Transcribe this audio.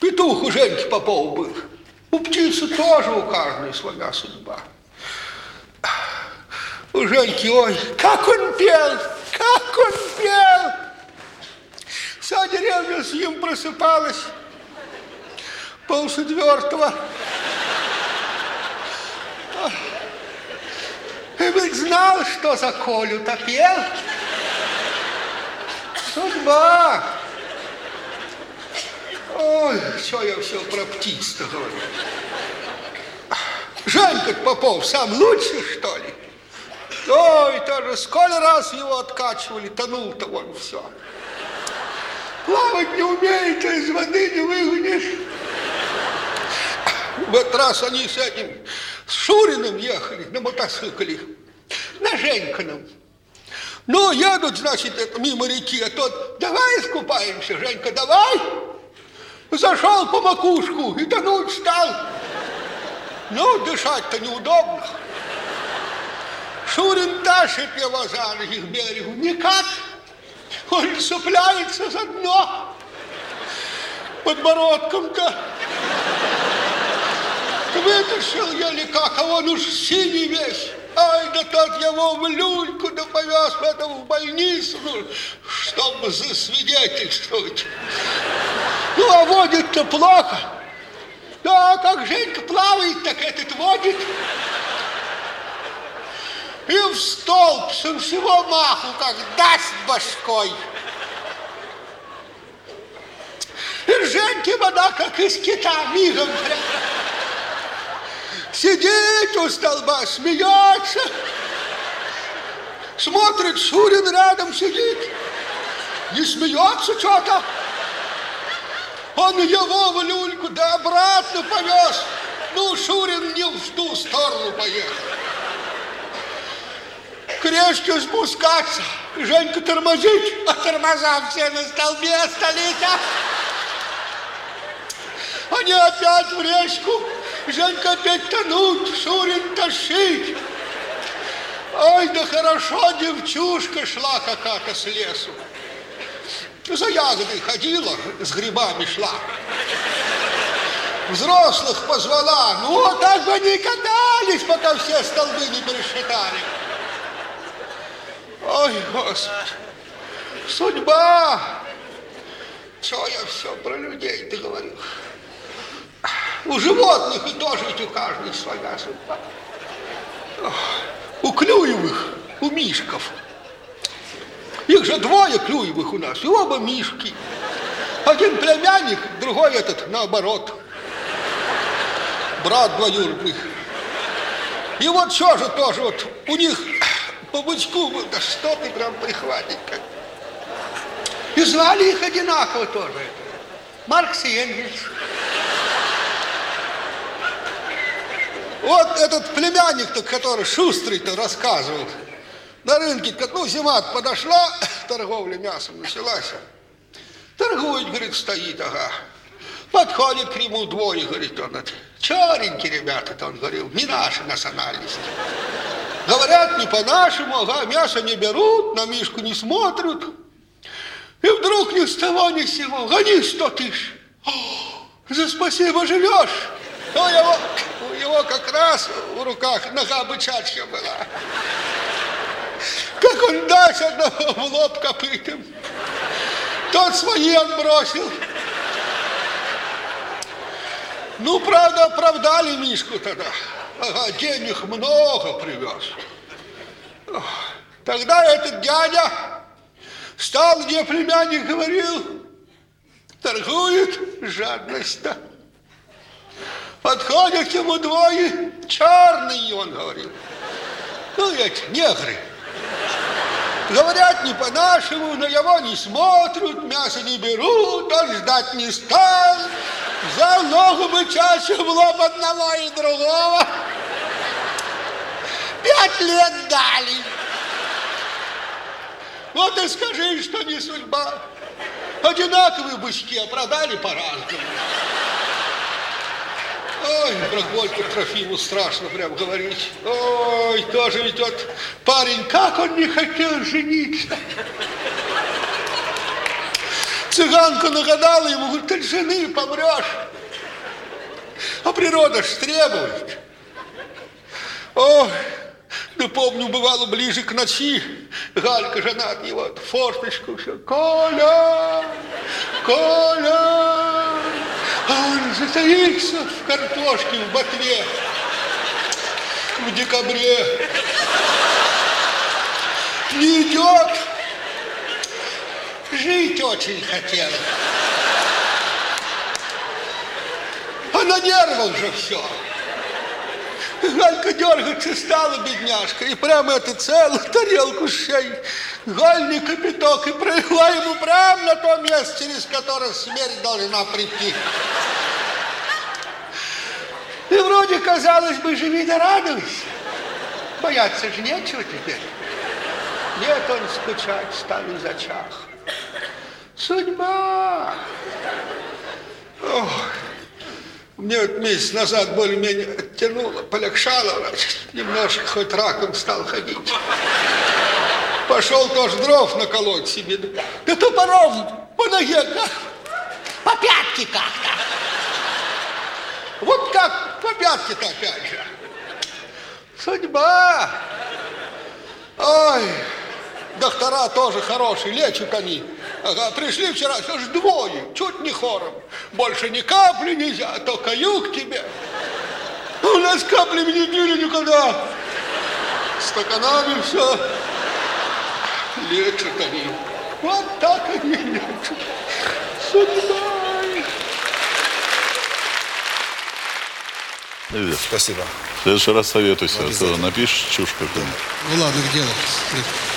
Петух у Женьки Попова был. У птицы тоже у каждой своя судьба. У Женьки, ой, как он пел, как он пел. Вся деревня с ним просыпалась. 3:30. И ведь знал, что за Колю-то пел. Судьба. Ой, что я все про птиц-то говорю. Женька Попов сам лучше, что ли? Ой, тоже сколько раз его откачивали, тонул-то вон все. Плавать не умеет, а из воды не выгонишь. В этот раз они с этим, с Шуриным ехали на мотоцикле, на Женькином. Ну, едут, значит, это, мимо реки, а тот, давай искупаемся, Женька, давай. Зашел по макушку и тонуть стал. Ну, дышать-то неудобно. Шурин тащит его за ноги к берегу. Никак. Он цепляется за дно. Подбородком-то. Вытащил еле как, а он уж синий весь. Ай, да тот его в люльку да повез потом в больницу, ну, чтобы засвидетельствовать. Ну, а водит-то плохо. Да, как Женька плавает, так этот водит. И в столб со всего маху, как даст башкой. И Женьке вода, как из кита, мигом. Сидит у столба, смеется. Смотрит, Шурин рядом сидит. Не смеется что-то. Он его в люльку да обратно повез. Ну, Шурин не в ту сторону поехал. Крестью спускаться. Женька тормозит, а тормоза все на столбе остались. Они опять в речку. Женька опять тонуть, Шурин тащить. Ой, да хорошо девчушка шла какая-то с лесу. За ягодой ходила, с грибами шла. Взрослых позвала. Ну, так бы они катались, пока все столбы не пересчитали. Ой, Господи, судьба. Что я все про людей-то говорю? У животных и тоже ведь у каждой своя судьба. У Клюевых, у Мишков. Их же двое Клюевых у нас, и оба Мишки. Один племянник, другой этот наоборот. Брат двоюродный. И вот что же тоже вот у них по бычку, да что ты прям прихватить-то. И звали их одинаково тоже. Маркс и Энгельс. Вот этот племянник-то, который шустрый-то рассказывал, на рынке, ну, зима подошла, торговля мясом началась. Торгует, говорит, стоит, ага. Подходит к нему двое, говорит, он, черненькие ребята-то, он говорил, не нашей национальности. Говорят, не по-нашему, ага, мясо не берут, на Мишку не смотрят. И вдруг ни с того ни с сего, гони 100 тысяч. За спасибо живешь. Но у него как раз в руках нога бычачья была. Как он даст одного в лоб копытом. Тот свои отбросил. Ну, правда, оправдали Мишку тогда. Ага, денег много привез. Тогда этот дядя стал, где племянник говорил, торгует, жадность-то. Подходят к ему двое, черные, он говорил. Ну, эти негры. Говорят, не по-нашему, на его не смотрят, мясо не берут, он ждать не стал. Взял ногу бычачью в лоб одного и другого. 5 лет дали. Вот и скажи, что не судьба. Одинаковые бычки, а продали по-разному. Ой, про Гольку Трофиму страшно прям говорить. Ой, тоже ведь тот парень, как он не хотел жениться. Цыганка нагадала ему, говорит, от жены помрешь. А природа ж требует. Ой, да помню, бывало ближе к ночи, Галька, жена от него, форточку все, Коля, Коля. А он затаился в картошке, в ботве, в декабре. Не идет. Жить очень хотела. А на нервах же все. Галька дергаться стала, бедняжка, и прямо эту целую тарелку щей, гальный кипяток, и пролила ему прямо на то место, через которое смерть должна прийти. И вроде, казалось бы, живи да радуйся. Бояться же нечего теперь. Нет, он скучать стал и зачах. Судьба. Ох. Мне вот месяц назад более-менее оттянуло, полегшало, немножко хоть раком стал ходить. Пошел тоже дров наколоть себе. Да топором по ноге, да? По пятке как-то. Вот как по пятке-то опять же. Судьба. Ой, доктора тоже хорошие, лечат они. Ага, пришли вчера, все ж двое, чуть не хором. Больше ни капли нельзя, только юг тебе. У нас каплями не пили никогда. Стаканами все. Лечат они. Вот так они лечат. Судьба. Давид, Спасибо. в следующий раз советуйся, а то напишешь чушь какую-нибудь. Ну ладно, к делу.